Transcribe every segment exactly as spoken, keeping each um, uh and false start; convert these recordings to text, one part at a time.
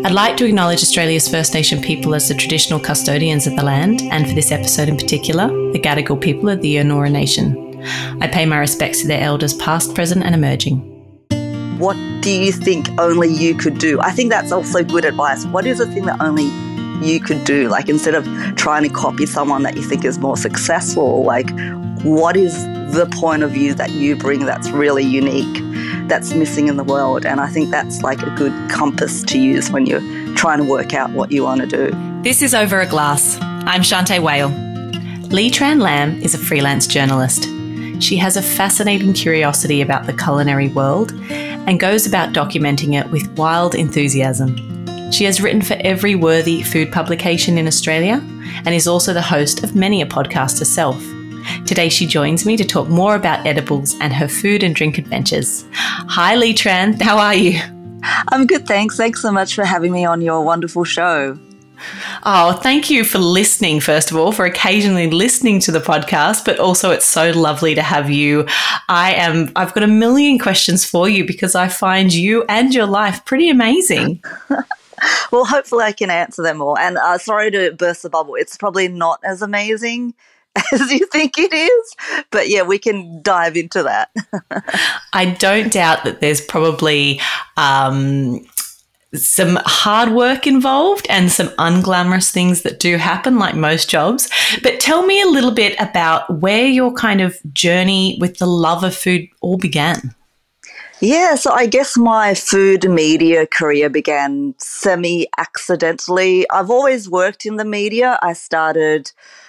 I'd like to acknowledge Australia's First Nation people as the traditional custodians of the land, and for this episode in particular, the Gadigal people of the Eora Nation. I pay my respects to their elders past, present and emerging. What do you think only you could do? I think that's also good advice. What is the thing that only you could do? Like, instead of trying to copy someone that you think is more successful, like, what is the point of view that you bring that's really unique, that's missing in the world? And I think that's like a good compass to use when you're trying to work out what you want to do. This is Over a Glass. I'm Shanteh Wale. Lee Tran Lam is a freelance journalist. She has a fascinating curiosity about the culinary world and goes about documenting it with wild enthusiasm. She has written for every worthy food publication in Australia and is also the host of many a podcast herself. Today she joins me to talk more about edibles and her food and drink adventures. Hi Lee Tran, how are you? I'm good, thanks. Thanks so much for having me on your wonderful show. Oh, thank you for listening, first of all, for occasionally listening to the podcast, but also it's so lovely to have you. I am, I've got a million questions for you because I find you and your life pretty amazing. Well, hopefully I can answer them all. And uh, sorry to burst the bubble. It's probably not as amazing as you think it is. But yeah, we can dive into that. I don't doubt that there's probably um, some hard work involved and some unglamorous things that do happen, like most jobs. But tell me a little bit about where your kind of journey with the love of food all began. Yeah, so I guess my food media career began semi-accidentally. I've always worked in the media. I started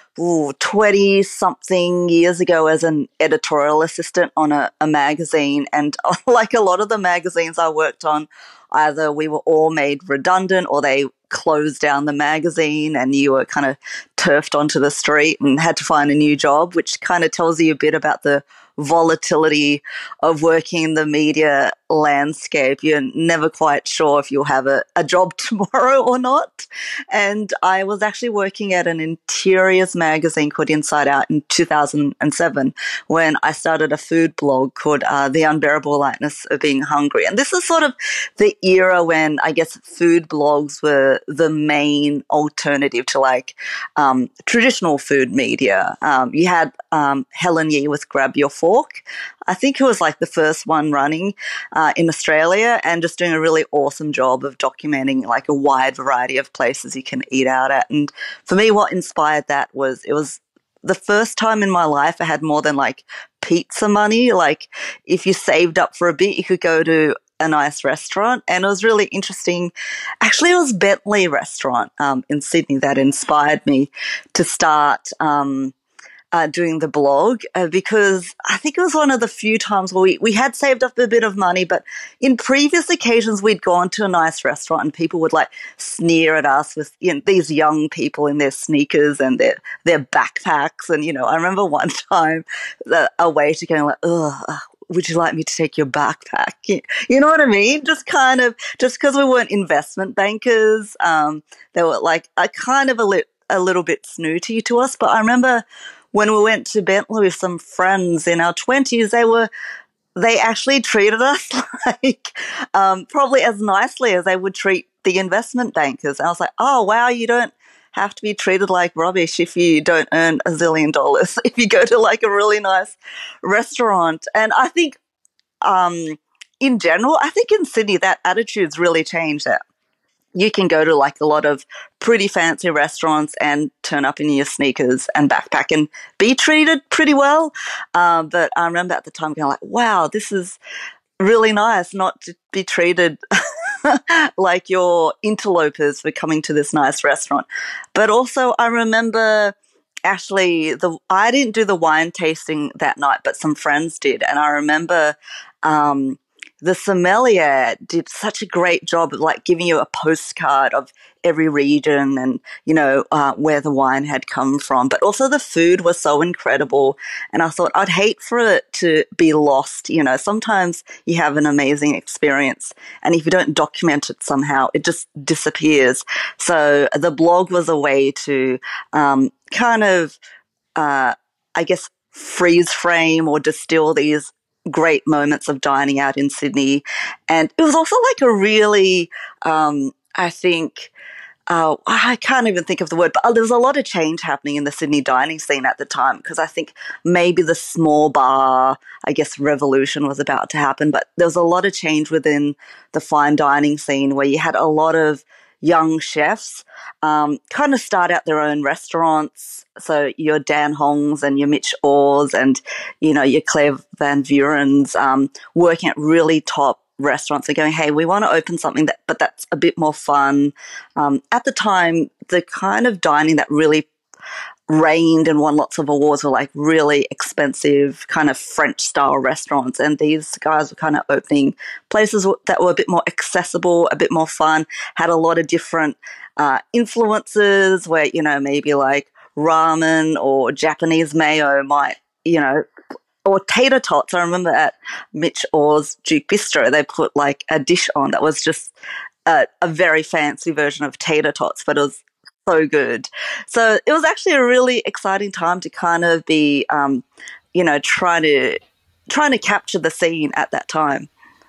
twenty-something years ago as an editorial assistant on a, a magazine. And like a lot of the magazines I worked on, either we were all made redundant or they closed down the magazine and you were kind of turfed onto the street and had to find a new job, which kind of tells you a bit about the volatility of working in the media landscape. You're never quite sure if you'll have a, a job tomorrow or not. And I was actually working at an interiors magazine called Inside Out in two thousand seven when I started a food blog called uh, The Unbearable Lightness of Being Hungry. And this is sort of the era when I guess food blogs were the main alternative to like um, traditional food media. Um, you had um, Helen Yee with Grab Your Fork. I think it was like the first one running uh, in Australia and just doing a really awesome job of documenting like a wide variety of places you can eat out at. And for me, what inspired that was it was the first time in my life I had more than like pizza money. Like if you saved up for a bit, you could go to a nice restaurant. And it was really interesting. Actually, it was Bentley Restaurant um, in Sydney that inspired me to start um Uh, doing the blog uh, because I think it was one of the few times where we, we had saved up a bit of money, but in previous occasions we'd gone to a nice restaurant and people would like sneer at us with, you know, these young people in their sneakers and their, their backpacks. And, you know, I remember one time that a waiter going like, ugh, would you like me to take your backpack? You know what I mean? Just kind of, just because we weren't investment bankers, um, they were like a kind of a, li- a little bit snooty to us. But I remember when we went to Bentley with some friends in our twenties, they were, they actually treated us like, um, probably as nicely as they would treat the investment bankers. And I was like, oh, wow, you don't have to be treated like rubbish if you don't earn a zillion dollars, if you go to like a really nice restaurant. And I think, um, in general, I think in Sydney, that attitude's really changed. That you can go to like a lot of pretty fancy restaurants and turn up in your sneakers and backpack and be treated pretty well. Um, but I remember at the time going like, wow, this is really nice not to be treated like you're interlopers for coming to this nice restaurant. But also I remember actually the I didn't do the wine tasting that night, but some friends did. And I remember um, the sommelier did such a great job of like giving you a postcard of every region and, you know, uh, where the wine had come from. But also the food was so incredible. And I thought I'd hate for it to be lost. You know, sometimes you have an amazing experience and if you don't document it somehow, it just disappears. So the blog was a way to um, kind of, uh, I guess, freeze frame or distill these great moments of dining out in Sydney. And it was also like a really, um, I think, uh, I can't even think of the word, but there was a lot of change happening in the Sydney dining scene at the time, because I think maybe the small bar, I guess, revolution was about to happen, but there was a lot of change within the fine dining scene where you had a lot of young chefs um, kind of start out their own restaurants. So your Dan Hongs and your Mitch Orrs and, you know, your Claire Van Vuren's um, working at really top restaurants and going, hey, we want to open something that, but that's a bit more fun. Um, at the time, the kind of dining that really reigned and won lots of awards were like really expensive kind of French style restaurants, and these guys were kind of opening places that were a bit more accessible, a bit more fun, had a lot of different uh, influences where, you know, maybe like ramen or Japanese mayo might, you know, or tater tots. I remember at Mitch Orr's Duke Bistro, they put like a dish on that was just a, a very fancy version of tater tots, but it was so good. So it was actually a really exciting time to kind of be, um, you know, trying to trying to capture the scene at that time.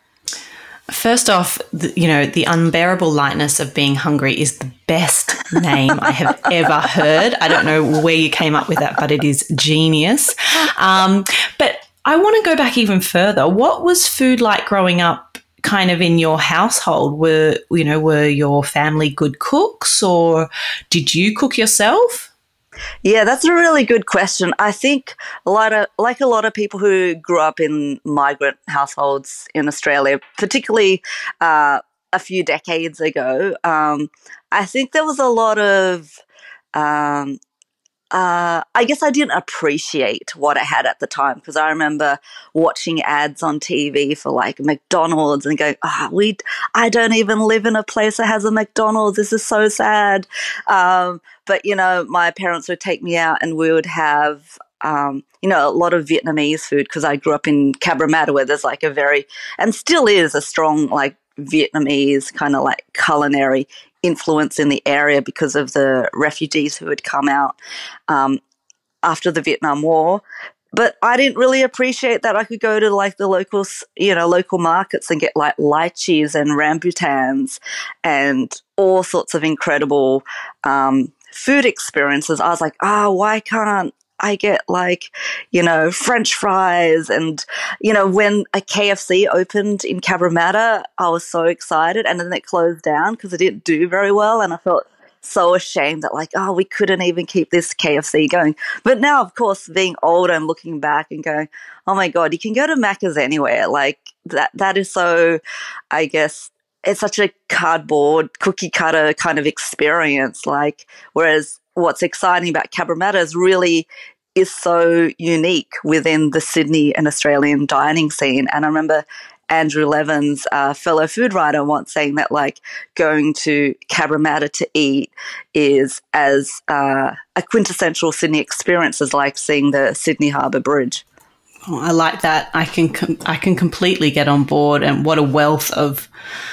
First off, the, you know, the unbearable lightness of being hungry is the best name I have ever heard. I don't know where you came up with that, but it is genius. Um, but I want to go back even further. What was food like growing up kind of in your household? Were, you know, were your family good cooks, or did you cook yourself? Yeah, that's a really good question. I think a lot of, like a lot of people who grew up in migrant households in Australia, particularly uh, a few decades ago, um, I think there was a lot of, um, uh, I guess I didn't appreciate what I had at the time, because I remember watching ads on T V for like McDonald's and going, ah, oh, we, I don't even live in a place that has a McDonald's. This is so sad. Um, but, you know, my parents would take me out and we would have, um, you know, a lot of Vietnamese food, because I grew up in Cabramatta, where there's like a very, and still is a strong like Vietnamese kind of like culinary influence in the area because of the refugees who had come out um, after the Vietnam War. But I didn't really appreciate that I could go to like the local, you know, local markets and get like lychees and rambutans and all sorts of incredible um, food experiences. I was like, oh, why can't I get like, you know, French fries? And, you know, when a K F C opened in Cabramatta, I was so excited, and then it closed down because it didn't do very well, and I felt so ashamed that like, oh, we couldn't even keep this K F C going. But now, of course, being older and looking back and going, oh my God, you can go to Macca's anywhere. Like that, that is so, I guess, it's such a cardboard cookie cutter kind of experience. Like, whereas what's exciting about Cabramatta is really is so unique within the Sydney and Australian dining scene. And I remember Andrew Levins, a fellow food writer, once saying that like going to Cabramatta to eat is as uh, a quintessential Sydney experience as like seeing the Sydney Harbour Bridge. Oh, I like that. I can com- I can completely get on board, and what a wealth of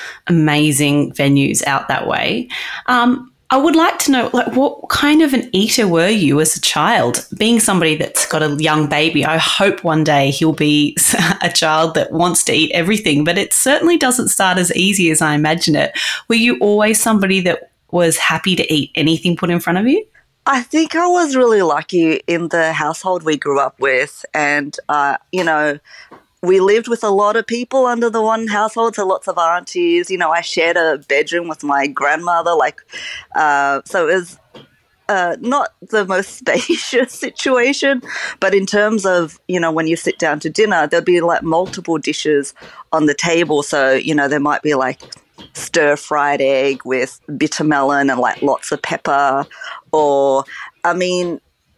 amazing venues out that way. Um, I would like to know, like, what kind of an eater were you as a child? Being somebody that's got a young baby, I hope one day he'll be a child that wants to eat everything, but it certainly doesn't start as easy as I imagine it. Were you always somebody that was happy to eat anything put in front of you? I think I was really lucky in the household we grew up with, and, uh, you know, we lived with a lot of people under the one household, so lots of aunties. You know, I shared a bedroom with my grandmother, like, uh, so it was uh, not the most spacious situation, but in terms of, you know, when you sit down to dinner, there'll be like multiple dishes on the table. So, you know, there might be like stir-fried egg with bitter melon and like lots of pepper, or, I mean,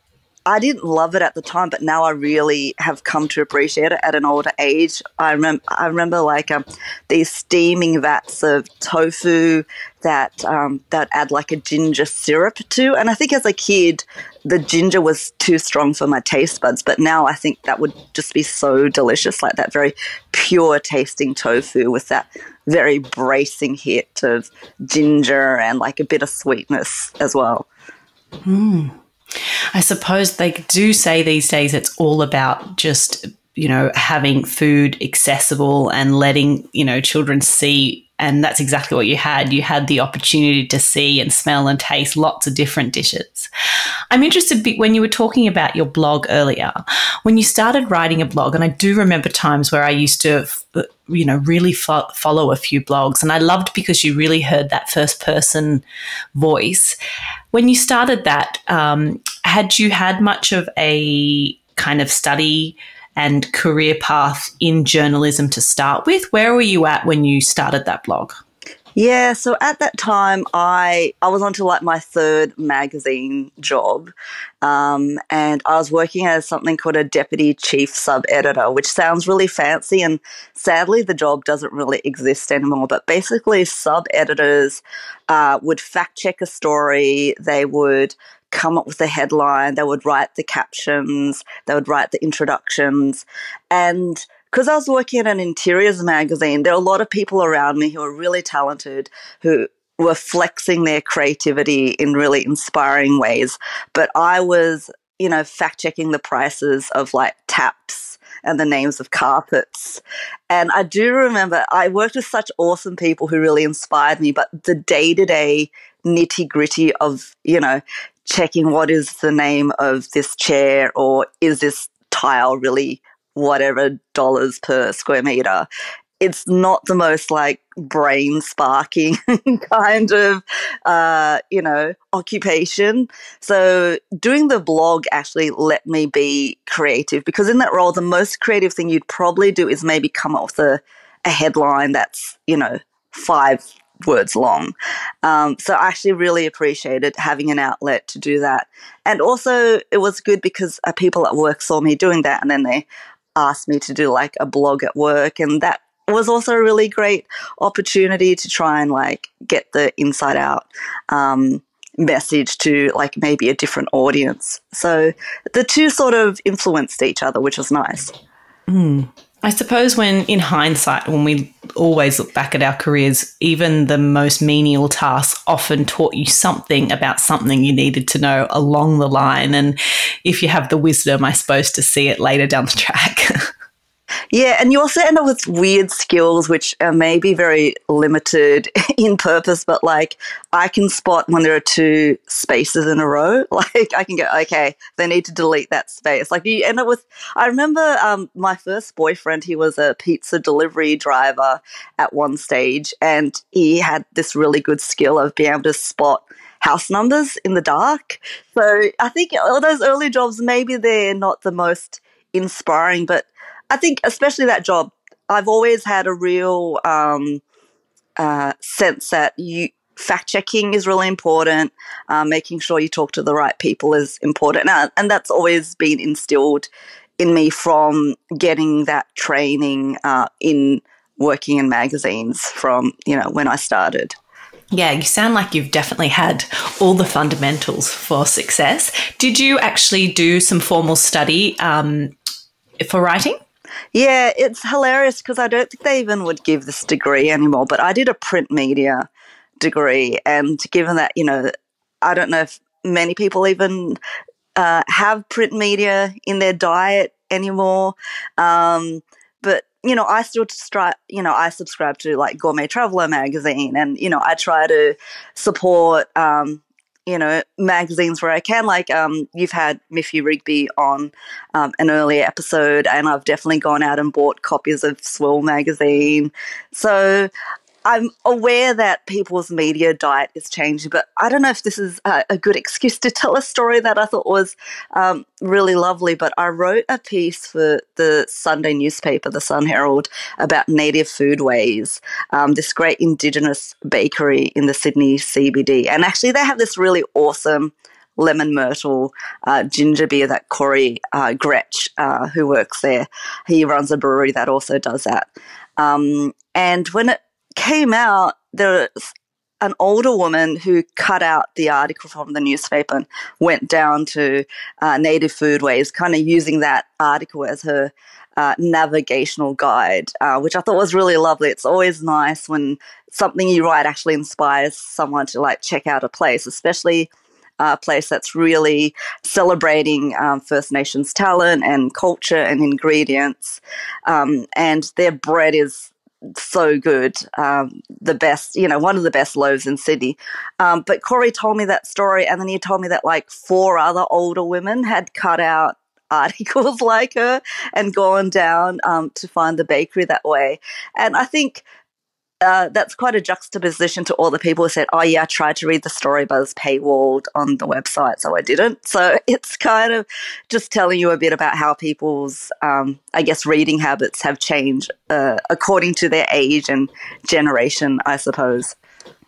I didn't love it at the time, but now I really have come to appreciate it at an older age. I remember, I remember like um, these steaming vats of tofu that um, that add like a ginger syrup to. And I think as a kid, the ginger was too strong for my taste buds, but now I think that would just be so delicious, like that very pure tasting tofu with that very bracing hit of ginger and like a bit of sweetness as well. Mm. I suppose they do say these days it's all about just, you know, having food accessible and letting, you know, children see and that's exactly what you had. You had the opportunity to see and smell and taste lots of different dishes. I'm interested when you were talking about your blog earlier, when you started writing a blog, and I do remember times where I used to, you know, really fo- follow a few blogs, and I loved because you really heard that first person voice. When you started that, um, had you had much of a kind of study and career path in journalism to start with? Where were you at when you started that blog? Yeah, so at that time, I I was on to like my third magazine job, um, and I was working as something called a deputy chief sub-editor, which sounds really fancy, and sadly the job doesn't really exist anymore. But basically, sub-editors uh, would fact-check a story, they would come up with a headline, they would write the captions, they would write the introductions, and because I was working at an interiors magazine, there were a lot of people around me who were really talented, who were flexing their creativity in really inspiring ways. But I was, you know, fact-checking the prices of like taps and the names of carpets. And I do remember I worked with such awesome people who really inspired me, but the day-to-day nitty-gritty of, you know, checking what is the name of this chair or is this tile really whatever dollars per square meter. It's not the most like brain sparking kind of, uh, you know, occupation. So doing the blog actually let me be creative, because in that role, the most creative thing you'd probably do is maybe come up with a, a headline that's, you know, five words long. Um, so I actually really appreciated having an outlet to do that. And also it was good because uh, people at work saw me doing that, and then they asked me to do like a blog at work, and that was also a really great opportunity to try and like get the inside out um, message to like maybe a different audience. So the two sort of influenced each other, which was nice. Mm. I suppose when in hindsight, when we always look back at our careers, even the most menial tasks often taught you something about something you needed to know along the line. And if you have the wisdom, I suppose, to see it later down the track. Yeah, and you also end up with weird skills which are maybe very limited in purpose, but like I can spot when there are two spaces in a row. Like I can go, okay, they need to delete that space. Like you end up with, I remember um, my first boyfriend, he was a pizza delivery driver at one stage, and he had this really good skill of being able to spot house numbers in the dark. So I think all those early jobs, maybe they're not the most inspiring, but I think especially that job, I've always had a real um, uh, sense that you fact-checking is really important, uh, making sure you talk to the right people is important. And, and that's always been instilled in me from getting that training uh, in working in magazines from, you know, when I started. Yeah, you sound like you've definitely had all the fundamentals for success. Did you actually do some formal study um, for writing? Yeah, it's hilarious because I don't think they even would give this degree anymore, but I did a print media degree, and given that, you know, I don't know if many people even uh, have print media in their diet anymore, um, but, you know, I still stri- you know, I subscribe to like Gourmet Traveller magazine, and, you know, I try to support um, you know, magazines where I can. Like um, you've had Miffy Rigby on um, an earlier episode, and I've definitely gone out and bought copies of Swirl magazine. So I'm aware that people's media diet is changing, but I don't know if this is a, a good excuse to tell a story that I thought was um, really lovely. But I wrote a piece for the Sunday newspaper, the Sun Herald, about native foodways, um, this great Indigenous bakery in the Sydney C B D. And actually they have this really awesome lemon myrtle uh, ginger beer that Corey uh, Gretsch, uh, who works there, he runs a brewery that also does that. Um, and when it came out, there was an older woman who cut out the article from the newspaper and went down to uh, Native Foodways, kind of using that article as her uh, navigational guide, uh, which I thought was really lovely. It's always nice when something you write actually inspires someone to like check out a place, especially a place that's really celebrating um, First Nations talent and culture and ingredients. Um, and their bread is so good. Um, the best, you know, one of the best loaves in Sydney. Um, but Corey told me that story, and then he told me that like four other older women had cut out articles like her and gone down um, to find the bakery that way. And I think uh, that's quite a juxtaposition to all the people who said, oh, yeah, I tried to read the story, but it was paywalled on the website, so I didn't. So it's kind of just telling you a bit about how people's, um, I guess, reading habits have changed uh, according to their age and generation, I suppose.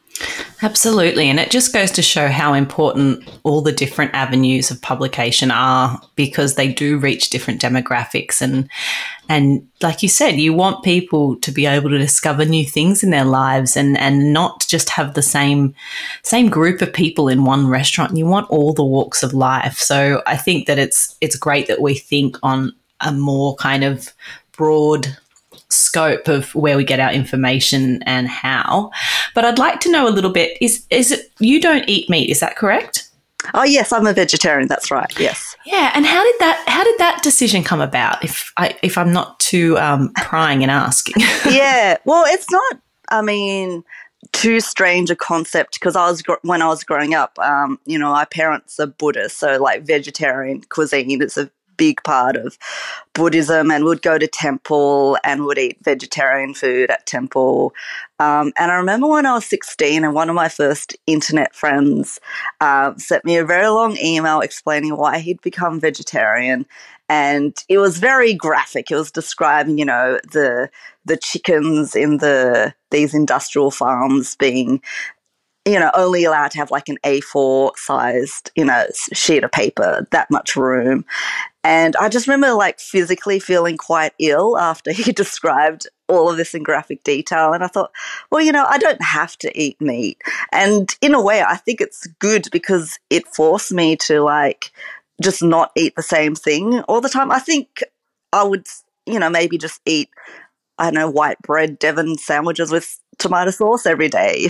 Absolutely. And it just goes to show how important all the different avenues of publication are, because they do reach different demographics. And, and like you said, you want people to be able to discover new things in their lives and, and not just have the same, same group of people in one restaurant. You want all the walks of life. So I think that it's, it's great that we think on a more kind of broad scope of where we get our information and how. But I'd like to know a little bit, is is it, you don't eat meat, is that correct? Oh yes, I'm a vegetarian, that's right, yes. Yeah, and how did that how did that decision come about, if I if I'm not too um, prying and asking? Yeah, well, it's not, I mean, too strange a concept, because I was when I was growing up, um, you know, my parents are Buddhist, so like vegetarian cuisine is a big part of Buddhism, and would go to temple and would eat vegetarian food at temple. Um, and I remember when I was sixteen and one of my first internet friends uh, sent me a very long email explaining why he'd become vegetarian. And it was very graphic. It was describing, you know, the the chickens in the these industrial farms being, you know, only allowed to have like an A four sized, you know, sheet of paper, that much room. And I just remember like physically feeling quite ill after he described all of this in graphic detail. And I thought, well, you know, I don't have to eat meat. And in a way, I think it's good because it forced me to like just not eat the same thing all the time. I think I would, you know, maybe just eat, I don't know, white bread Devon sandwiches with tomato sauce every day.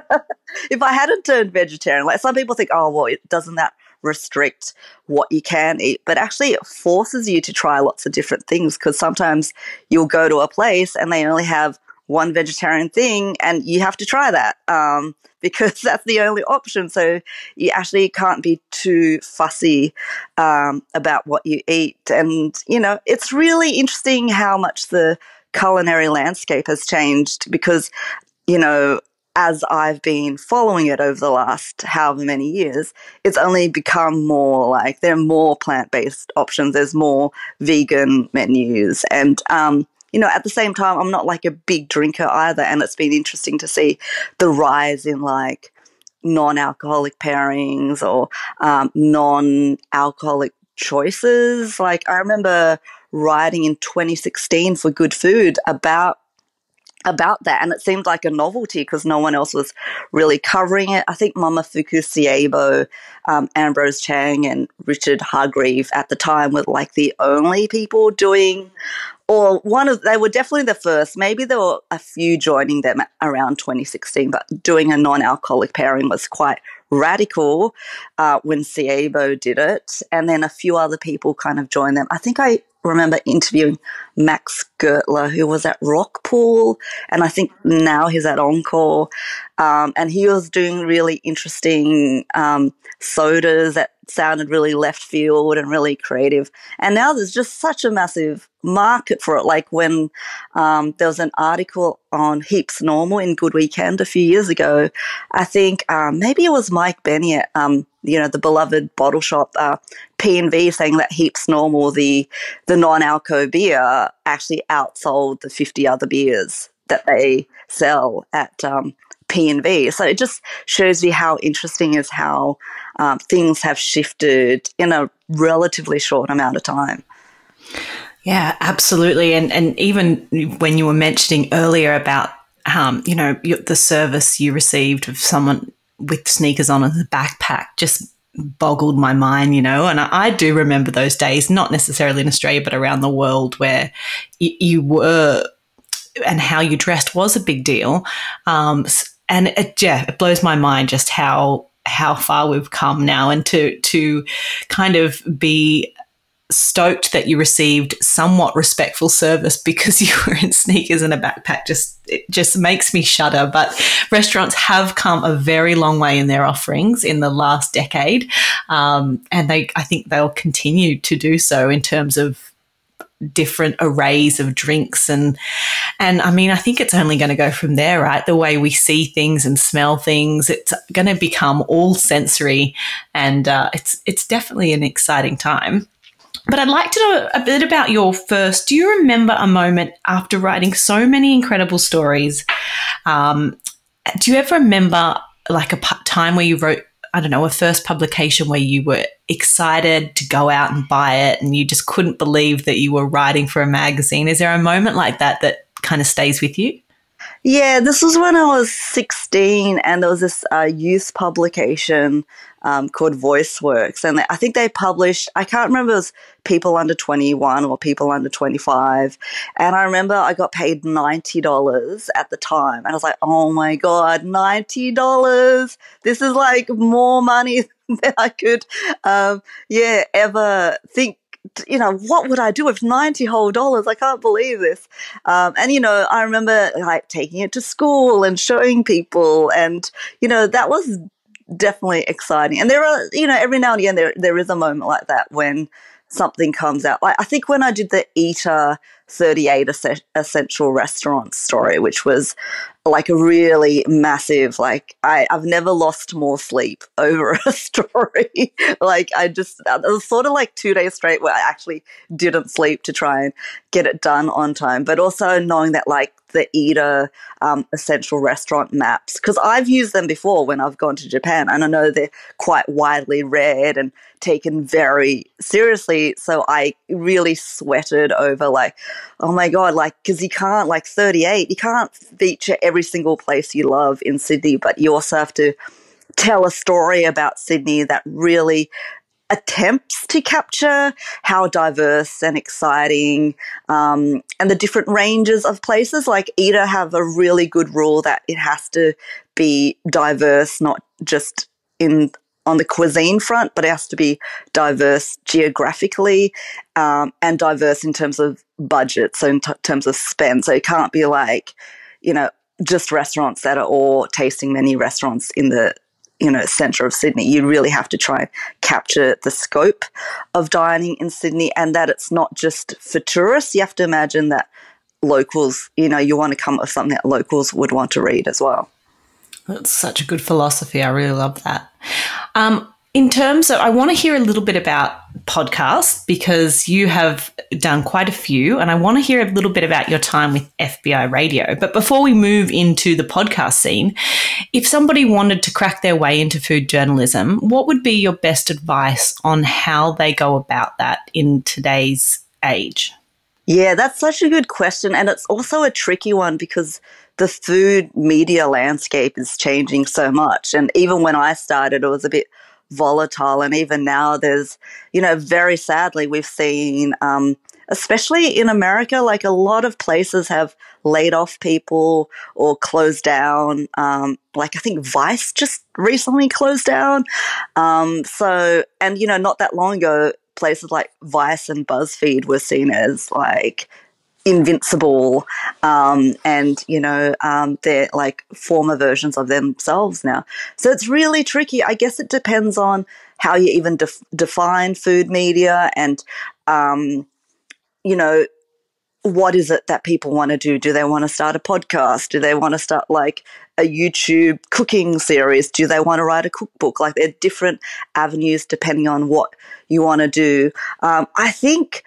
If I hadn't turned vegetarian, like some people think, oh, well, doesn't that restrict what you can eat? But actually it forces you to try lots of different things, because sometimes you'll go to a place and they only have one vegetarian thing and you have to try that um, because that's the only option. So you actually can't be too fussy um, about what you eat. And, you know, it's really interesting how much the culinary landscape has changed, because, you know, as I've been following it over the last however many years, it's only become more like there are more plant-based options. There's more vegan menus. And, um, you know, at the same time, I'm not like a big drinker either. And it's been interesting to see the rise in like non-alcoholic pairings or um, non-alcoholic choices. Like I remember writing in twenty sixteen for Good Food about about that, and it seemed like a novelty because no one else was really covering it. I think Momofuku Siebo, um, Ambrose Chang and Richard Hargreave at the time were like the only people doing, or one of, they were definitely the first. Maybe there were a few joining them around twenty sixteen, but doing a non-alcoholic pairing was quite radical uh, when Siebo did it, and then a few other people kind of joined them. I think I remember interviewing Max Gertler, who was at Rockpool, and I think now he's at Encore, um, and he was doing really interesting um, sodas that sounded really left field and really creative. And now there's just such a massive market for it. Like when um, there was an article on Heaps Normal in Good Weekend a few years ago, I think um, maybe it was Mike Benny at, um, you know, the beloved bottle shop, uh, P and V, saying that Heaps Normal, the the non-alco beer, actually outsold the fifty other beers that they sell at um, P and V. So it just shows you how interesting is how um, things have shifted in a relatively short amount of time. Yeah, absolutely. And and even when you were mentioning earlier about, um, you know, the service you received of someone with sneakers on and a backpack just boggled my mind, you know, and I, I do remember those days, not necessarily in Australia, but around the world, where y- you were, and how you dressed was a big deal. Um, and it, yeah, it blows my mind just how how far we've come now, and to to kind of be stoked that you received somewhat respectful service because you were in sneakers and a backpack just it just makes me shudder. But restaurants have come a very long way in their offerings in the last decade, um, and they I think they'll continue to do so in terms of different arrays of drinks and and I mean I think it's only going to go from there, right? The way we see things and smell things, it's going to become all sensory, and uh, it's it's definitely an exciting time. But I'd like to know a bit about your first. Do you remember a moment after writing so many incredible stories? Um, do you ever remember like a p- time where you wrote, I don't know, a first publication where you were excited to go out and buy it and you just couldn't believe that you were writing for a magazine? Is there a moment like that that kind of stays with you? Yeah, this was when I was sixteen, and there was this uh, youth publication um, called VoiceWorks, and they, I think they published, I can't remember if it was people under twenty-one or people under twenty-five, and I remember I got paid ninety dollars at the time, and I was like, oh my God, ninety dollars! This is like more money than I could, um, yeah, ever think. You know, what would I do with ninety whole dollars? I can't believe this. Um, and, you know, I remember like taking it to school and showing people, and, you know, that was definitely exciting. And there are, you know, every now and again there there is a moment like that when something comes out. Like I think when I did the Eater thirty-eight es- essential restaurant story, which was like a really massive, like I, I've never lost more sleep over a story. Like I just, it was sort of like two days straight where I actually didn't sleep to try and get it done on time. But also knowing that like the Eater um, essential restaurant maps, because I've used them before when I've gone to Japan, and I know they're quite widely read and taken very seriously. So I really sweated over like, oh my God, like, because you can't, like thirty-eight, you can't feature every single place you love in Sydney, but you also have to tell a story about Sydney that really attempts to capture how diverse and exciting um, and the different ranges of places. Like Eater have a really good rule that it has to be diverse, not just in on the cuisine front, but it has to be diverse geographically um, and diverse in terms of budget, so in t- terms of spend. So it can't be like, you know, just restaurants that are all tasting many restaurants in the, you know, centre of Sydney. You really have to try and capture the scope of dining in Sydney, and that it's not just for tourists. You have to imagine that locals, you know, you want to come up with something that locals would want to read as well. That's such a good philosophy. I really love that. Um, in terms of, I want to hear a little bit about podcasts because you have done quite a few, and I want to hear a little bit about your time with F B I Radio. But before we move into the podcast scene, if somebody wanted to crack their way into food journalism, what would be your best advice on how they go about that in today's age? Yeah, that's such a good question. And it's also a tricky one because the food media landscape is changing so much. And even when I started, it was a bit volatile. And even now there's, you know, very sadly, we've seen, um, especially in America, like a lot of places have laid off people or closed down. Um, like I think Vice just recently closed down. Um, so, and, you know, not that long ago, places like Vice and BuzzFeed were seen as like invincible, um, and, you know, um, they're like former versions of themselves now. So it's really tricky. I guess it depends on how you even def- define food media and, um, you know, what is it that people want to do? Do they want to start a podcast? Do they want to start like a YouTube cooking series? Do they want to write a cookbook? Like there are different avenues depending on what you want to do. Um, I think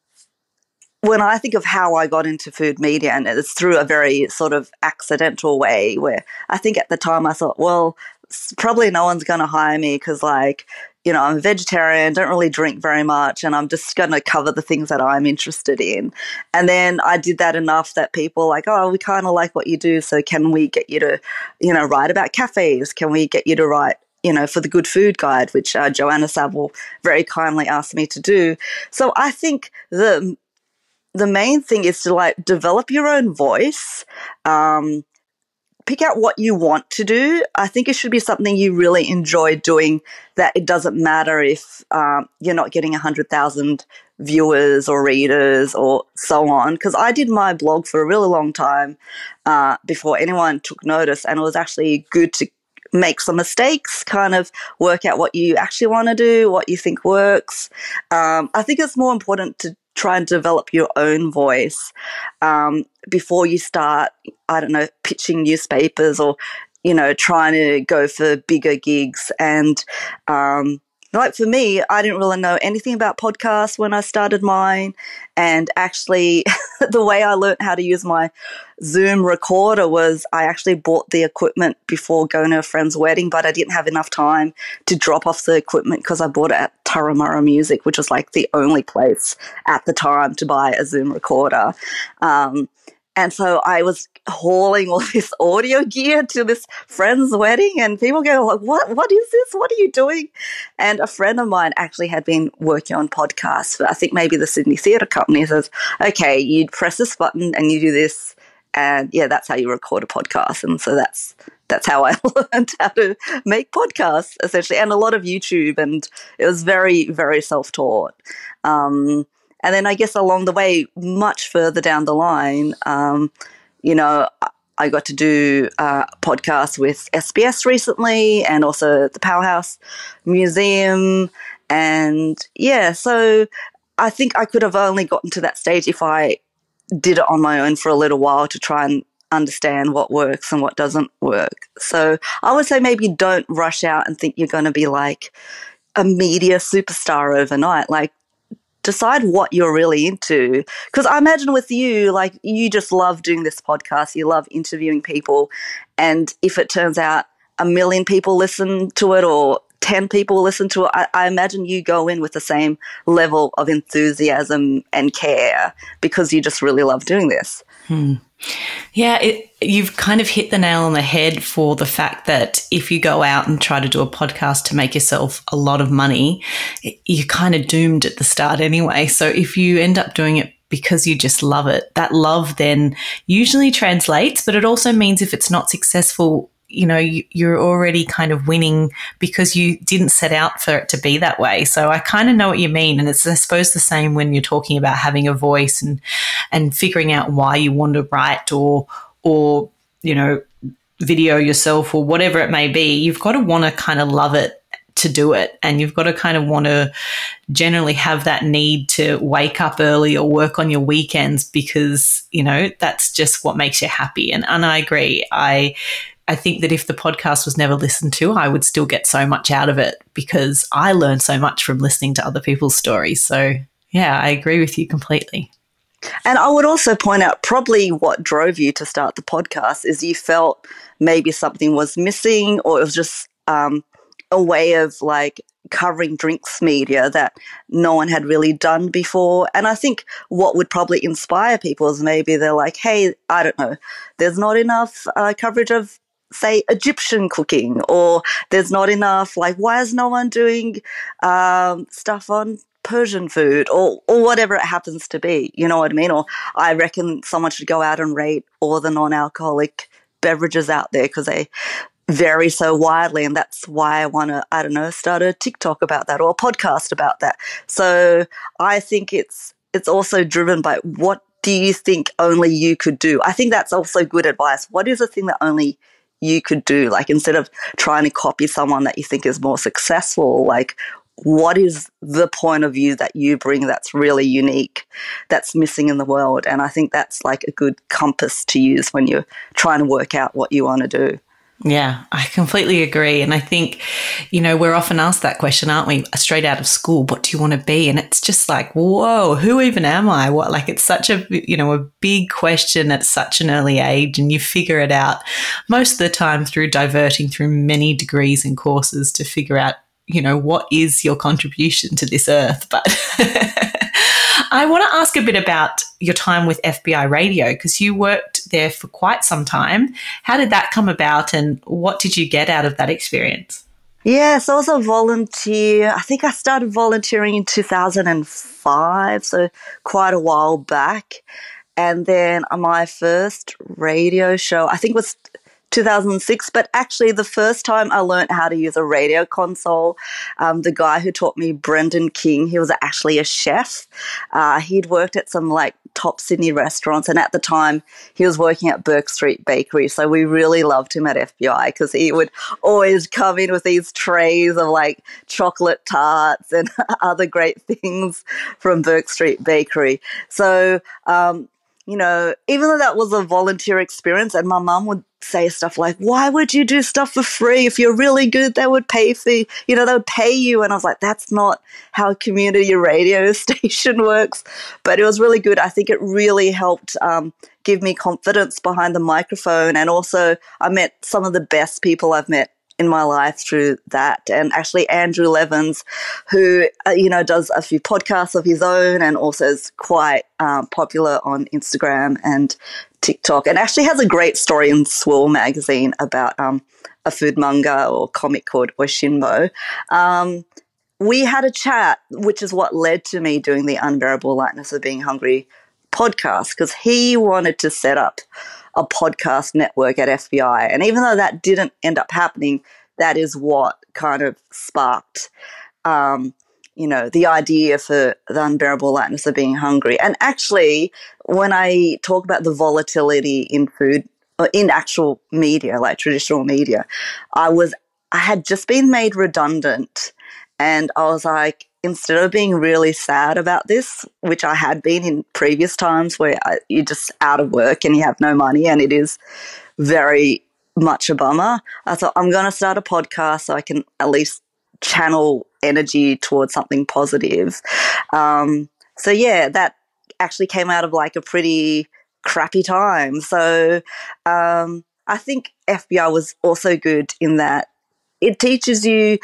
when I think of how I got into food media, and it's through a very sort of accidental way where I think at the time I thought, well, probably no one's going to hire me because like, you know, I'm a vegetarian, don't really drink very much, and I'm just going to cover the things that I'm interested in. And then I did that enough that people like, oh, we kind of like what you do, so can we get you to, you know, write about cafes? Can we get you to write, you know, for the Good Food Guide, which uh, Joanna Saville very kindly asked me to do. So I think the the main thing is to like develop your own voice, um, pick out what you want to do. I think it should be something you really enjoy doing, that it doesn't matter if um, you're not getting one hundred thousand viewers or readers or so on. Because I did my blog for a really long time uh, before anyone took notice, and it was actually good to make some mistakes, kind of work out what you actually want to do, what you think works. Um, I think it's more important to try and develop your own voice um, before you start, I don't know, pitching newspapers or, you know, trying to go for bigger gigs. And um, like for me, I didn't really know anything about podcasts when I started mine. And actually, the way I learned how to use my Zoom recorder was I actually bought the equipment before going to a friend's wedding, but I didn't have enough time to drop off the equipment because I bought it at Turramurra Music, which was like the only place at the time to buy a Zoom recorder. Um, and so I was hauling all this audio gear to this friend's wedding, and people go like, what, what is this? What are you doing? And a friend of mine actually had been working on podcasts for, I think maybe the Sydney Theatre Company. Says, okay, you press this button and you do this. And yeah, that's how you record a podcast. And so that's, that's how I learned how to make podcasts essentially, and a lot of YouTube. And it was very, very self-taught. Um, And then I guess along the way, much further down the line, um, you know, I got to do uh, podcasts with S B S recently, and also the Powerhouse Museum. And yeah, so I think I could have only gotten to that stage if I did it on my own for a little while to try and understand what works and what doesn't work. So I would say maybe don't rush out and think you're going to be like a media superstar overnight. Like, decide what you're really into. Because I imagine with you, like, you just love doing this podcast, you love interviewing people, and if it turns out a million people listen to it or ten people listen to it, I, I imagine you go in with the same level of enthusiasm and care because you just really love doing this. Hmm. Yeah, it, you've kind of hit the nail on the head for the fact that if you go out and try to do a podcast to make yourself a lot of money, you're kind of doomed at the start anyway. So if you end up doing it because you just love it, that love then usually translates, but it also means if it's not successful, you know, you, you're already kind of winning because you didn't set out for it to be that way. So I kind of know what you mean. And it's, I suppose, the same when you're talking about having a voice and and figuring out why you want to write or, or you know, video yourself or whatever it may be. You've got to want to kind of love it to do it. And you've got to kind of want to generally have that need to wake up early or work on your weekends because, you know, that's just what makes you happy. And, and I agree. I I think that if the podcast was never listened to, I would still get so much out of it because I learned so much from listening to other people's stories. So, yeah, I agree with you completely. And I would also point out probably what drove you to start the podcast is you felt maybe something was missing, or it was just um, a way of like covering drinks media that no one had really done before. And I think what would probably inspire people is maybe they're like, hey, I don't know, there's not enough uh, coverage of, say, Egyptian cooking, or there's not enough, like, why is no one doing um, stuff on Persian food or or whatever it happens to be, you know what I mean? Or I reckon someone should go out and rate all the non-alcoholic beverages out there because they vary so widely, and that's why I want to, I don't know, start a TikTok about that or a podcast about that. So I think it's it's also driven by what do you think only you could do? I think that's also good advice. What is the thing that only you could do? Like, instead of trying to copy someone that you think is more successful, like, what is the point of view that you bring that's really unique, that's missing in the world? And I think that's like a good compass to use when you're trying to work out what you want to do. Yeah, I completely agree. And I think, you know, we're often asked that question, aren't we? Straight out of school, what do you want to be? And it's just like, whoa, who even am I? What, like, it's such a, you know, a big question at such an early age, and you figure it out most of the time through diverting through many degrees and courses to figure out, you know, what is your contribution to this earth. But I want to ask a bit about your time with F B I Radio, because you worked there for quite some time. How did that come about, and what did you get out of that experience? Yeah, so I was a volunteer. I think I started volunteering in two thousand five, so quite a while back. And then my first radio show, I think, was two thousand six, but actually the first time I learned how to use a radio console, um, the guy who taught me, Brendan King, he was actually a chef. Uh, he'd worked at some like top Sydney restaurants, and at the time he was working at Burke Street Bakery, so we really loved him at F B I because he would always come in with these trays of like chocolate tarts and other great things from Burke Street Bakery. So, um, you know, even though that was a volunteer experience, and my mum would say stuff like, why would you do stuff for free? If you're really good, they would pay for you, you know, they would pay you. And I was like, that's not how a community radio station works. But it was really good. I think it really helped um, give me confidence behind the microphone. And also I met some of the best people I've met in my life through that. And actually Andrew Levins, who, uh, you know, does a few podcasts of his own and also is quite um, popular on Instagram and TikTok, and actually has a great story in Swirl magazine about um, a food manga or comic called Oshinbo. Um, we had a chat, which is what led to me doing the Unbearable Lightness of Being Hungry podcast, because he wanted to set up a podcast network at F B I. And even though that didn't end up happening, that is what kind of sparked, um, you know, the idea for the Unbearable Lightness of Being Hungry. And actually, when I talk about the volatility in food, or in actual media, like traditional media, I was, I had just been made redundant, and I was like, instead of being really sad about this, which I had been in previous times where I, you're just out of work and you have no money and it is very much a bummer, I thought I'm going to start a podcast so I can at least channel energy towards something positive. Um, so, yeah, that actually came out of like a pretty crappy time. So um, I think F B I was also good in that it teaches you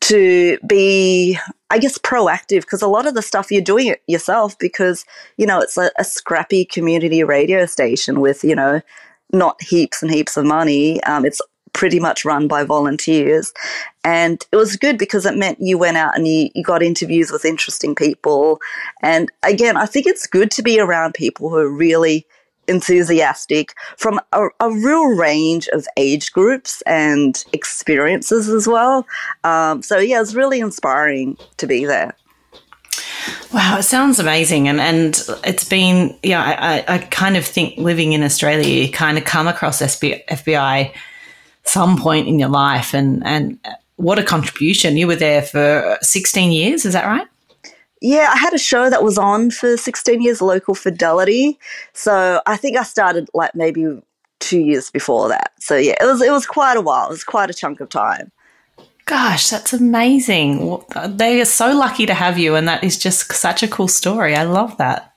to be, I guess, proactive, because a lot of the stuff you're doing it yourself because, you know, it's a, a scrappy community radio station with, you know, not heaps and heaps of money. Um, it's pretty much run by volunteers. And it was good because it meant you went out and you, you got interviews with interesting people. And again, I think it's good to be around people who are really enthusiastic from a, a real range of age groups and experiences as well. Um, so, yeah, it's really inspiring to be there. Wow, it sounds amazing. And and it's been, yeah, I, I kind of think living in Australia, you kind of come across F B I some point in your life. And, and what a contribution. You were there for sixteen years, is that right? Yeah, I had a show that was on for sixteen years, Local Fidelity. So I think I started like maybe two years before that. So yeah, it was it was quite a while. It was quite a chunk of time. Gosh, that's amazing. They are so lucky to have you, and that is just such a cool story. I love that.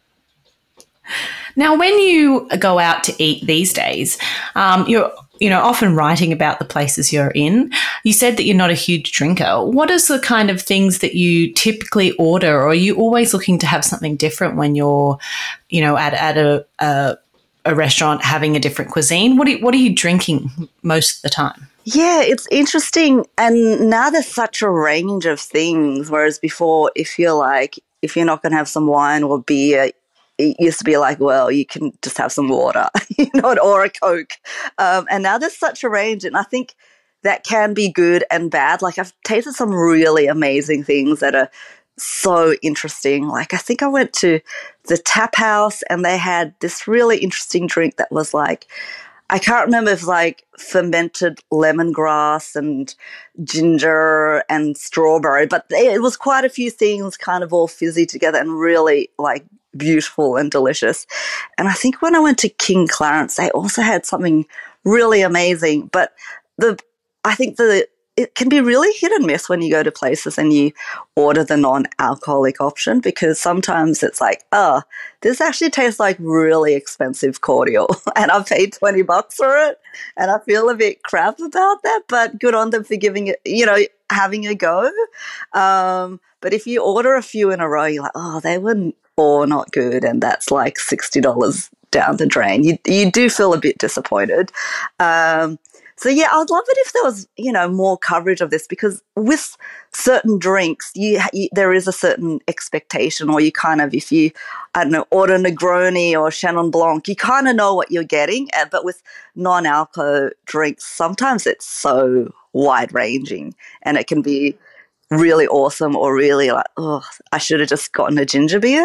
Now, when you go out to eat these days, um, you're you know, often writing about the places you're in. You said that you're not a huge drinker. What is the kind of things that you typically order, or are you always looking to have something different when you're, you know, at, at a, a a restaurant having a different cuisine? What are, what are you drinking most of the time? Yeah, it's interesting. And now there's such a range of things, whereas before, if you're like, if you're not going to have some wine or beer, it used to be like, well, you can just have some water, you know, or a Coke. Um, and now there's such a range. And I think that can be good and bad. Like, I've tasted some really amazing things that are so interesting. Like, I think I went to the Tap House and they had this really interesting drink that was like, I can't remember if it was like fermented lemongrass and ginger and strawberry, but it was quite a few things kind of all fizzy together and really like beautiful and delicious. And I think when I went to King Clarence, they also had something really amazing. But the I think the it can be really hit and miss when you go to places and you order the non-alcoholic option, because sometimes it's like, oh, this actually tastes like really expensive cordial and I've paid twenty bucks for it and I feel a bit crap about that, but good on them for giving it, you know, having a go. Um, but if you order a few in a row, you're like, oh, they wouldn't, or not good, and that's like sixty dollars down the drain. You you do feel a bit disappointed. Um, So yeah, I'd love it if there was, you know, more coverage of this, because with certain drinks, you, you there is a certain expectation, or you kind of, if you, I don't know, order Negroni or Chenin Blanc, you kind of know what you're getting. Uh, but with non-alco drinks, sometimes it's so wide ranging, and it can be really awesome or really like, oh, I should have just gotten a ginger beer.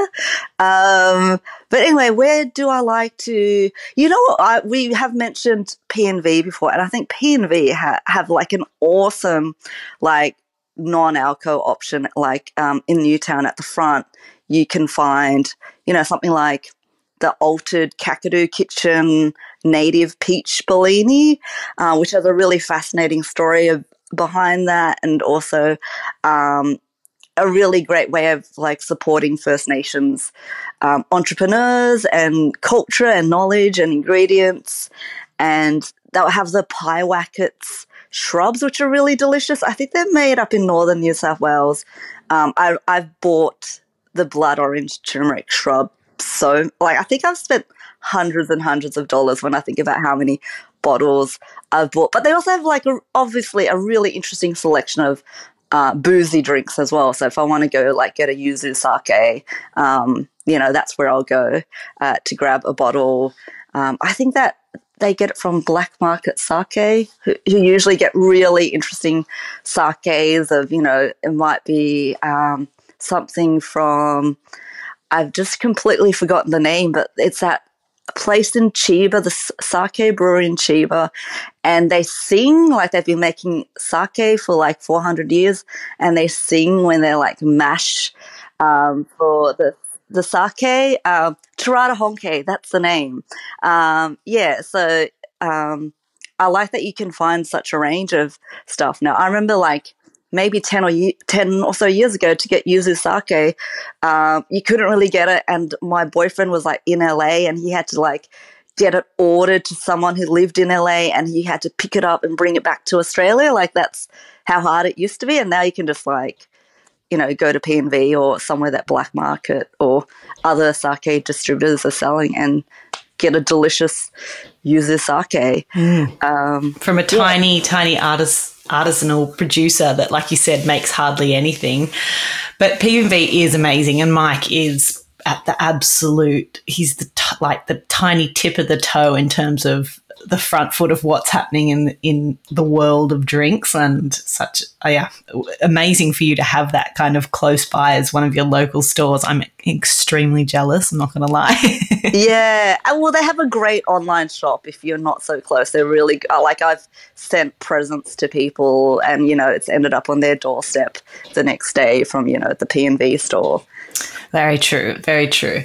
Um, but anyway, where do I like to, you know what, I, we have mentioned P and V before, and I think P and V ha- have like an awesome like non-alco option. Like um, in Newtown at the front, you can find, you know, something like the Altered Kakadu Kitchen Native Peach Bellini, uh, which has a really fascinating story of behind that, and also um, a really great way of like supporting First Nations um, entrepreneurs and culture and knowledge and ingredients. And they'll have the Pyewackets shrubs, which are really delicious. I think they're made up in northern New South Wales. Um, I, I've bought the blood orange turmeric shrub. So, like, I think I've spent hundreds and hundreds of dollars when I think about how many bottles I've bought. But they also have, like, a, obviously a really interesting selection of uh, boozy drinks as well. So if I want to go, like, get a yuzu sake, um, you know, that's where I'll go uh, to grab a bottle. Um, I think that they get it from Black Market Sake, who, who usually get really interesting sakes of, you know, it might be um, something from... I've just completely forgotten the name, but it's that place in Chiba, the sake brewery in Chiba, and they sing like they've been making sake for like four hundred years, and they sing when they're like mash um, for the the sake. Um, Terada Honke, that's the name. Um, yeah, so um, I like that you can find such a range of stuff. Now, I remember like maybe ten or ye- ten or so years ago to get yuzu sake, um, you couldn't really get it. And my boyfriend was like in L A, and he had to like get it ordered to someone who lived in L A, and he had to pick it up and bring it back to Australia. Like that's how hard it used to be. And now you can just like, you know, go to P and V or somewhere that Black Market or other sake distributors are selling and get a delicious yuzu sake. Mm. Um, From a tiny, yeah. tiny artist. artisanal producer that, like you said, makes hardly anything. But P and V is amazing, and Mike is at the absolute, he's the t- like the tiny tip of the toe in terms of the front foot of what's happening in in the world of drinks, and such uh, yeah amazing for you to have that kind of close by as one of your local stores. I'm extremely jealous, I'm not going to lie. Yeah, well, they have a great online shop if you're not so close. They're really like, I've sent presents to people, and you know it's ended up on their doorstep the next day from, you know, the P and V store. Very true, very true.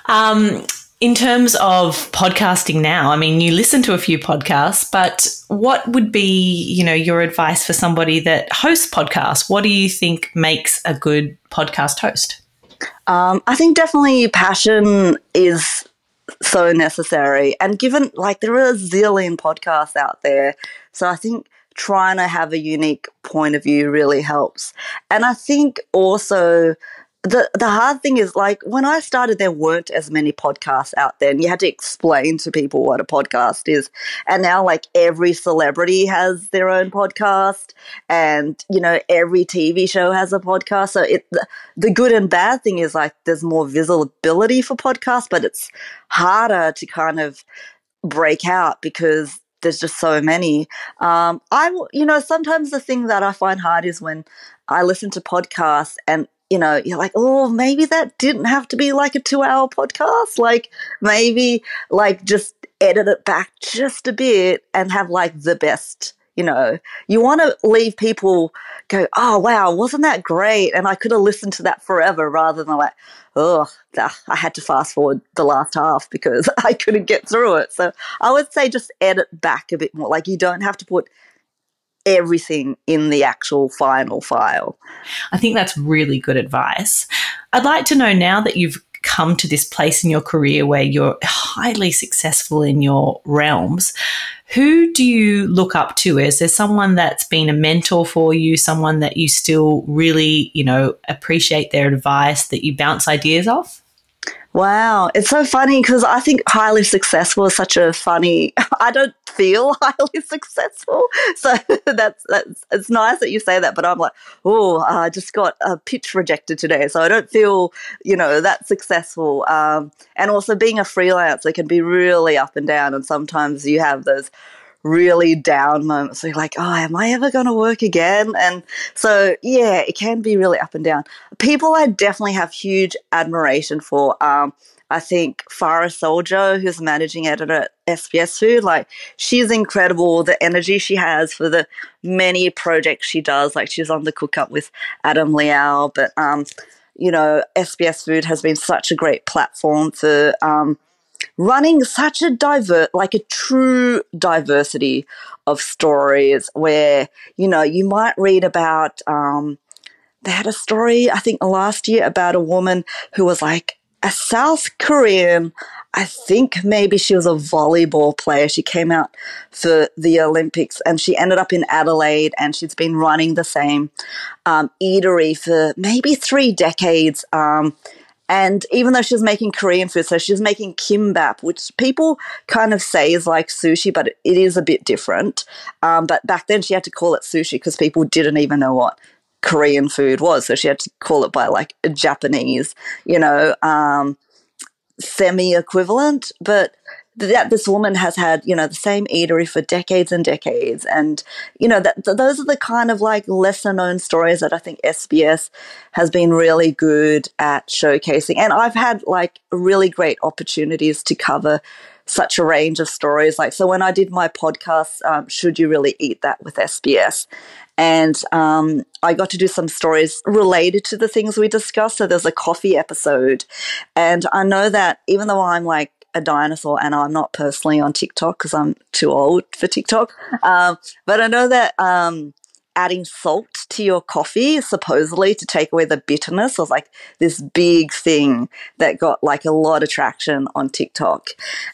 Um, in terms of podcasting now, I mean, you listen to a few podcasts, but what would be, you know, your advice for somebody that hosts podcasts? What do you think makes a good podcast host? Um, I think definitely passion is so necessary. And given, like, there are a zillion podcasts out there, so I think trying to have a unique point of view really helps. And I think also the the hard thing is, like, when I started, there weren't as many podcasts out there, and you had to explain to people what a podcast is. And now, like, every celebrity has their own podcast, and, you know, every T V show has a podcast. So it the, the good and bad thing is, like, there's more visibility for podcasts, but it's harder to kind of break out because there's just so many. Um, I, you know, sometimes the thing that I find hard is when I listen to podcasts and, you know, you're like, oh, maybe that didn't have to be like a two hour podcast. Like maybe like just edit it back just a bit and have like the best, you know, you want to leave people go, oh, wow, wasn't that great? And I could have listened to that forever, rather than like, oh, I had to fast forward the last half because I couldn't get through it. So I would say just edit back a bit more. Like you don't have to put everything in the actual final file. I think that's really good advice. I'd like to know, now that you've come to this place in your career where you're highly successful in your realms, who do you look up to? Is there someone that's been a mentor for you, someone that you still really, you know, appreciate their advice, that you bounce ideas off? Wow, it's so funny because I think highly successful is such a funny. I don't feel highly successful, so that's that's. It's nice that you say that, but I'm like, oh, I just got a pitch rejected today, so I don't feel, you know, that successful. Um, and also being a freelancer can be really up and down, and sometimes you have those really down moments where you're like, oh, am I ever going to work again? And so, yeah, it can be really up and down. People I definitely have huge admiration for. Um, I think Farah Soldier, who's managing editor at S B S Food, like, she's incredible. The energy she has for the many projects she does. Like, she's on the Cook Up with Adam Liao, but, um, you know, S B S Food has been such a great platform for um, running such a divert, like a true diversity of stories where, you know, you might read about, um, they had a story, I think last year, about a woman who was like a South Korean, I think maybe she was a volleyball player. She came out for the Olympics and she ended up in Adelaide, and she's been running the same um, eatery for maybe three decades. Um, And even though she's making Korean food, so she's making kimbap, which people kind of say is like sushi, but it is a bit different. Um, but back then she had to call it sushi because people didn't even know what Korean food was. So she had to call it by like a Japanese, you know, um, semi-equivalent. But that this woman has had, you know, the same eatery for decades and decades. And, you know, that th- those are the kind of like lesser known stories that I think S B S has been really good at showcasing. And I've had like really great opportunities to cover such a range of stories. Like, so when I did my podcast, um, Should You Really Eat That with S B S? And um, I got to do some stories related to the things we discussed. So there's a coffee episode. And I know that even though I'm like a dinosaur and I'm not personally on TikTok because I'm too old for TikTok, um, but I know that um, adding salt to your coffee, supposedly to take away the bitterness, was like this big thing that got like a lot of traction on TikTok.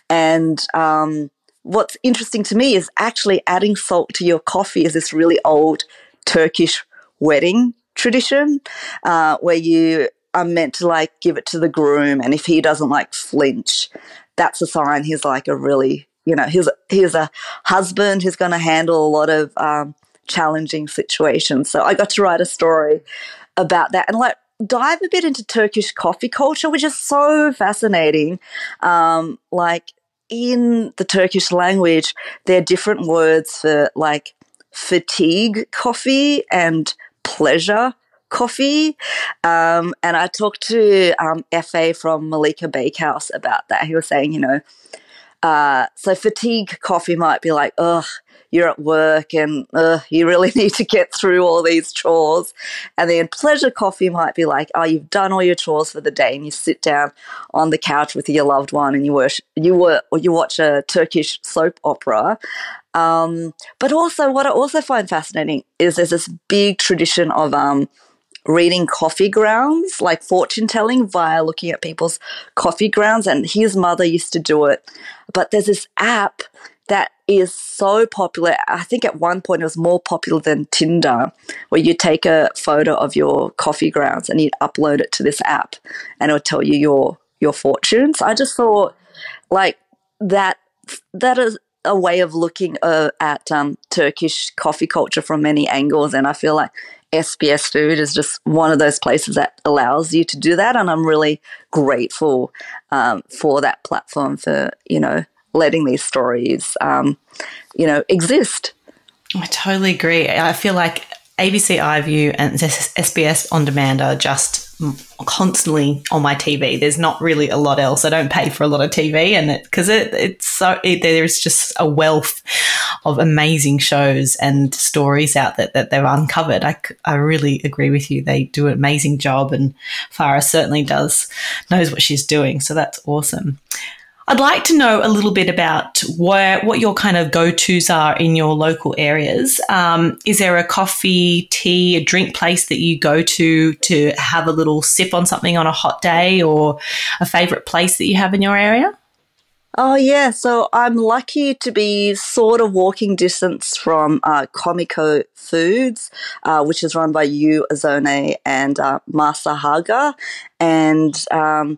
And um, what's interesting to me is actually adding salt to your coffee is this really old Turkish wedding tradition uh, where you are meant to like give it to the groom, and if he doesn't like flinch, that's a sign he's like a really, you know, he's he's a husband who's going to handle a lot of um, challenging situations. So I got to write a story about that and like dive a bit into Turkish coffee culture, which is so fascinating. Um, like in the Turkish language, there are different words for like fatigue coffee and pleasure coffee. Um, and I talked to um, F A from Malika Bakehouse about that. He was saying, you know, uh, so fatigue coffee might be like, ugh, you're at work and ugh, you really need to get through all these chores. And then pleasure coffee might be like, oh, you've done all your chores for the day and you sit down on the couch with your loved one and you watch, you, were, or you watch a Turkish soap opera. Um, but also what I also find fascinating is there's this big tradition of um, reading coffee grounds, like fortune telling via looking at people's coffee grounds. And his mother used to do it. But there's this app that is so popular. I think at one point it was more popular than Tinder, where you take a photo of your coffee grounds and you upload it to this app and it would tell you your your fortunes. I just thought like that that is a way of looking uh, at um, Turkish coffee culture from many angles, and I feel like S B S Food is just one of those places that allows you to do that, and I'm really grateful um, for that platform for, you know, letting these stories, um, you know, exist. I totally agree. I feel like A B C iView and S B S On Demand are just constantly on my T V. There's not really a lot else. I don't pay for a lot of T V, and it because it, it's so it, there's just a wealth of amazing shows and stories out there that they've uncovered. I, I really agree with you. They do an amazing job, and Farah certainly does knows what she's doing. So that's awesome. I'd like to know a little bit about where, what your kind of go-tos are in your local areas. Um, is there a coffee, tea, a drink place that you go to to have a little sip on something on a hot day, or a favourite place that you have in your area? Oh, yeah. So I'm lucky to be sort of walking distance from uh, Komiko Foods, uh, which is run by Yu Azone and uh, Masa Haga. And um,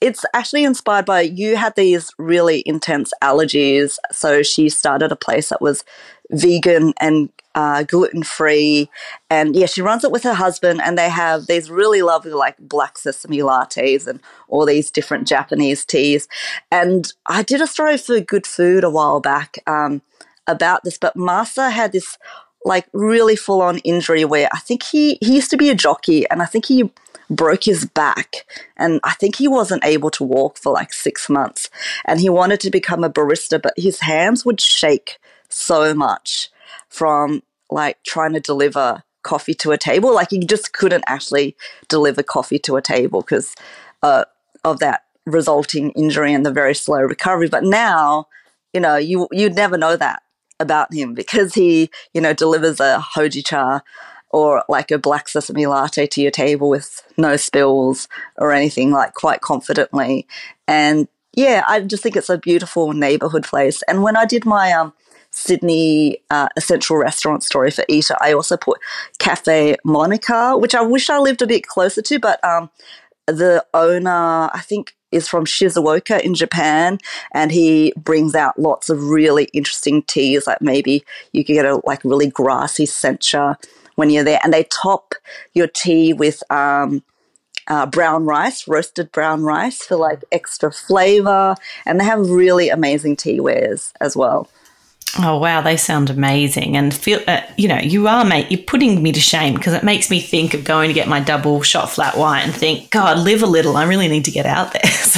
it's actually inspired by, you had these really intense allergies. So she started a place that was vegan and uh, gluten-free. And yeah, she runs it with her husband, and they have these really lovely like black sesame lattes and all these different Japanese teas. And I did a story for Good Food a while back um, about this, but Masa had this like really full-on injury where I think he, he used to be a jockey, and I think he broke his back, and I think he wasn't able to walk for like six months, and he wanted to become a barista, but his hands would shake so much from like trying to deliver coffee to a table. Like he just couldn't actually deliver coffee to a table because uh, of that resulting injury and the very slow recovery. But now, you know, you, you'd never know that about him because he, you know, delivers a hojicha or like a black sesame latte to your table with no spills or anything, like quite confidently. And yeah, I just think it's a beautiful neighborhood place. And when I did my um, Sydney uh, essential restaurant story for Eater, I also put Cafe Monica, which I wish I lived a bit closer to, but um, the owner, I think, is from Shizuoka in Japan, and he brings out lots of really interesting teas, like maybe you could get a like really grassy sencha when you're there, and they top your tea with um, uh, brown rice, roasted brown rice for like extra flavor, and they have really amazing tea wares as well. Oh, wow, they sound amazing. And, feel, uh, you know, you are, mate, you're putting me to shame because it makes me think of going to get my double shot flat white and think, God, live a little. I really need to get out there. So,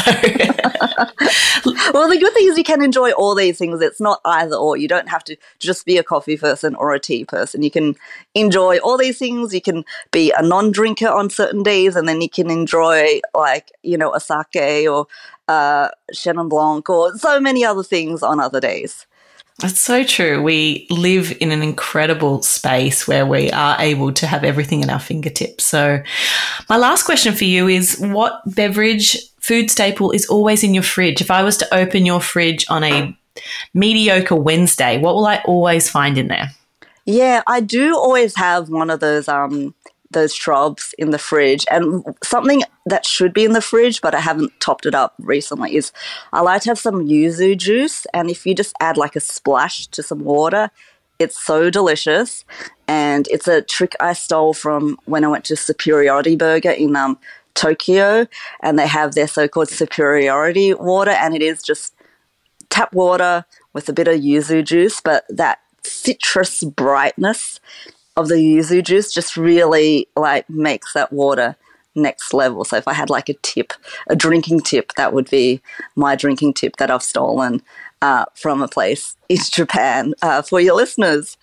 well, the good thing is you can enjoy all these things. It's not either or. You don't have to just be a coffee person or a tea person. You can enjoy all these things. You can be a non-drinker on certain days, and then you can enjoy, like, you know, a sake or uh, Chenin Blanc or so many other things on other days. It's so true. We live in an incredible space where we are able to have everything at our fingertips. So my last question for you is, what beverage, food staple is always in your fridge? If I was to open your fridge on a mediocre Wednesday, what will I always find in there? Yeah, I do always have one of those um those shrubs in the fridge, and something that should be in the fridge but I haven't topped it up recently is I like to have some yuzu juice, and if you just add like a splash to some water, it's so delicious. And it's a trick I stole from when I went to Superiority Burger in um Tokyo, and they have their so-called Superiority water, and it is just tap water with a bit of yuzu juice, but that citrus brightness of the yuzu juice just really like makes that water next level. So if I had like a tip, a drinking tip, that would be my drinking tip that I've stolen uh, from a place in Japan uh, for your listeners.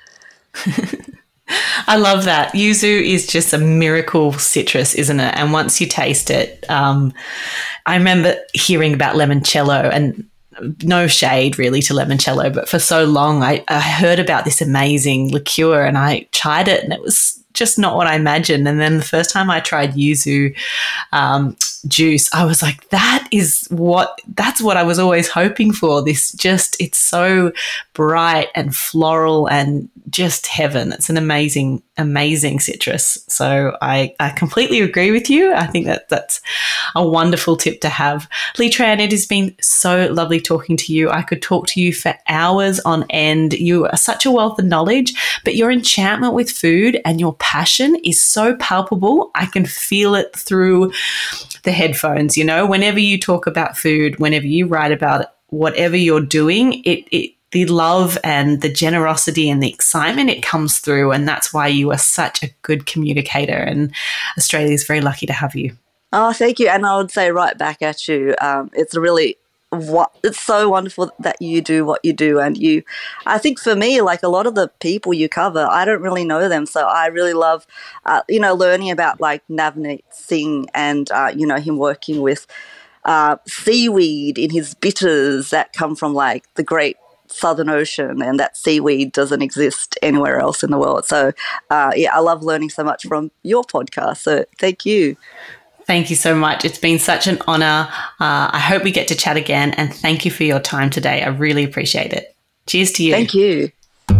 I love that. Yuzu is just a miracle citrus, isn't it? And once you taste it, um, I remember hearing about limoncello, and no shade really to limoncello, but for so long I, I heard about this amazing liqueur and I tried it and it was just not what I imagined. And then the first time I tried yuzu um, juice, I was like, that is what, that's what I was always hoping for. This just, it's so bright and floral and just heaven. It's an amazing, amazing citrus. So I, I completely agree with you. I think that that's a wonderful tip to have. Lee Tran, it has been so lovely talking to you. I could talk to you for hours on end. You are such a wealth of knowledge, but your enchantment with food and your passion is so palpable. I can feel it through the headphones. You know, whenever you talk about food, whenever you write about it, whatever you're doing, it, it the love and the generosity and the excitement, it comes through. And that's why you are such a good communicator. And Australia is very lucky to have you. Oh, thank you. And I would say right back at you. Um, it's really, it's so wonderful that you do what you do. And you, I think for me, like a lot of the people you cover, I don't really know them. So I really love, uh, you know, learning about like Navneet Singh and, uh, you know, him working with uh, seaweed in his bitters that come from like the great Southern Ocean, and that seaweed doesn't exist anywhere else in the world. So, uh, yeah, I love learning so much from your podcast. So thank you. Thank you so much. It's been such an honour. Uh, I hope we get to chat again, and thank you for your time today. I really appreciate it. Cheers to you. Thank you.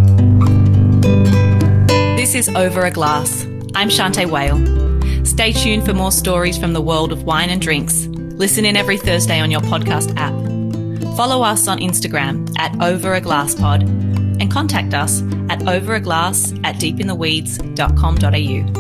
This is Over a Glass. I'm Shantay Wale. Stay tuned for more stories from the world of wine and drinks. Listen in every Thursday on your podcast app. Follow us on Instagram at Over a Glass Pod and contact us at overaglass at deepintheweeds dot com dot a u.